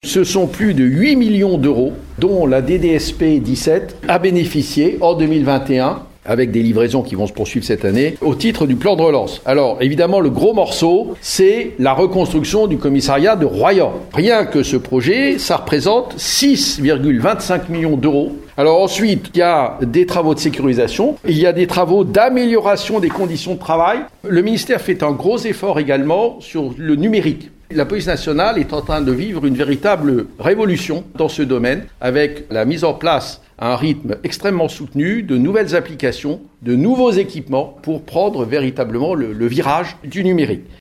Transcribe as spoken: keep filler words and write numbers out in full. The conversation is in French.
Ce sont plus de huit millions d'euros dont la D D S P dix-sept a bénéficié en deux mille vingt et un, avec des livraisons qui vont se poursuivre cette année, au titre du plan de relance. Alors, évidemment, le gros morceau, c'est la reconstruction du commissariat de Royan. Rien que ce projet, ça représente six virgule vingt-cinq millions d'euros. Alors ensuite, il y a des travaux de sécurisation, il y a des travaux d'amélioration des conditions de travail. Le ministère fait un gros effort également sur le numérique. La police nationale est en train de vivre une véritable révolution dans ce domaine, avec la mise en place à un rythme extrêmement soutenu de nouvelles applications, de nouveaux équipements pour prendre véritablement le, le virage du numérique.